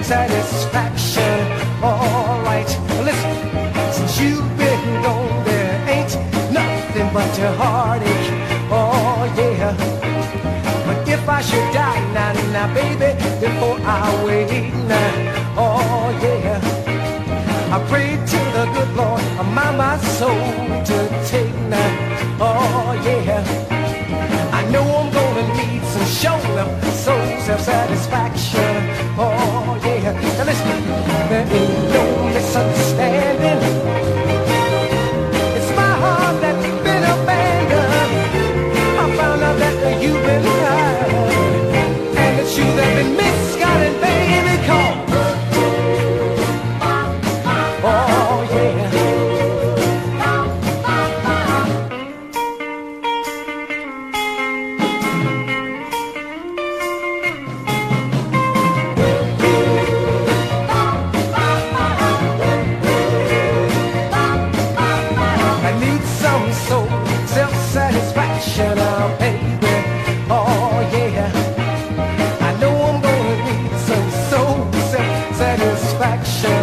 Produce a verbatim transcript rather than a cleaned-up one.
satisfaction. Alright, listen, since you've been gone, there ain't nothing but your heartache. Oh yeah, but if I should die now, now baby, before I wait now, oh yeah, I pray to the good Lord, my my soul to take now. Oh yeah, I know I'm gonna need some show love, soul self-satisfaction. Oh yeah, now listen, there ain't no misunderstanding. It's my heart that's been abandoned. I found out that you've been hurt, and that you have been misguided, baby. Call. Oh yeah. Self-satisfaction, oh baby, oh yeah. I know I'm gonna need some soul self-satisfaction.